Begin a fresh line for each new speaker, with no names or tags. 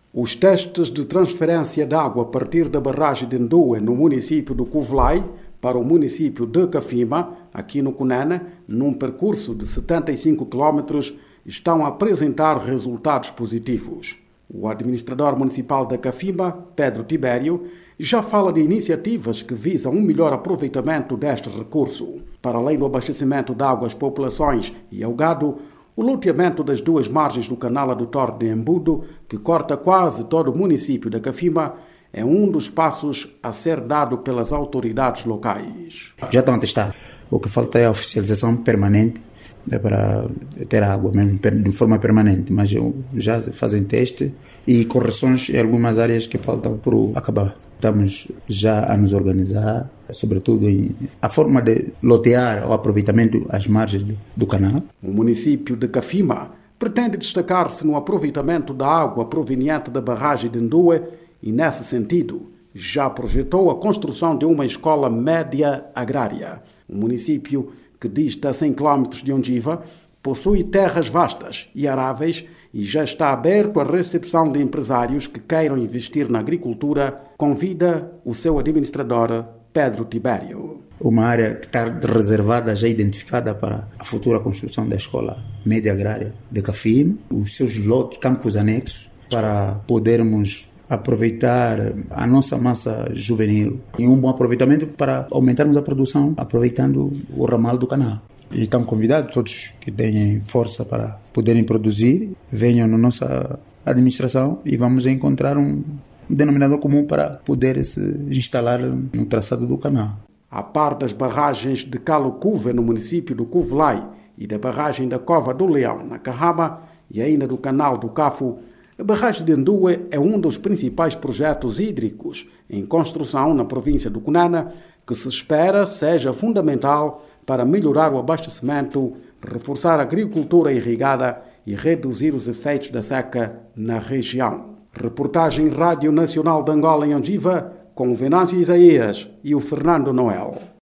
Os testes de transferência de água a partir da barragem de Ndoe, no município do Cuvlai, para o município de Cafimba, aqui no Cunene, num percurso de 75 km, estão a apresentar resultados positivos. O administrador municipal de Cafimba, Pedro Tibério, já fala de iniciativas que visam um melhor aproveitamento deste recurso. Para além do abastecimento de água às populações e ao gado, o loteamento das duas margens do canal adutor de Embudo, que corta quase todo o município de Cafimba, é um dos passos a ser dado pelas autoridades locais.
Já estão a testar. O que falta é a oficialização permanente para ter água mesmo de forma permanente, mas já fazem teste e correções em algumas áreas que faltam por acabar. Estamos já a nos organizar, sobretudo em a forma de lotear o aproveitamento às margens do canal.
O município de Cafimba pretende destacar-se no aproveitamento da água proveniente da barragem de Ndoe e, nesse sentido, já projetou a construção de uma escola média agrária. O município, que dista a 100 km de Ondiva, possui terras vastas e aráveis e já está aberto à recepção de empresários que queiram investir na agricultura, convida o seu administrador, Pedro Tibério.
Uma área que está reservada, já identificada para a futura construção da escola média agrária de Cafim, os seus lotes, campos anexos, para podermos aproveitar a nossa massa juvenil e um bom aproveitamento para aumentarmos a produção, aproveitando o ramal do canal. E estão convidados todos que têm força para poderem produzir, venham na nossa administração e vamos encontrar um denominador comum para poder se instalar no traçado do canal.
A par das barragens de Calo-Cuve, no município do Cuvlai, e da barragem da Cova do Leão, na Carrama, e ainda do canal do Cafu, a barragem de Ndoe é um dos principais projetos hídricos em construção na província do Cunene, que se espera seja fundamental para melhorar o abastecimento, reforçar a agricultura irrigada e reduzir os efeitos da seca na região. Reportagem Rádio Nacional de Angola em Ondiva, com o Venâncio Isaías e o Fernando Noel.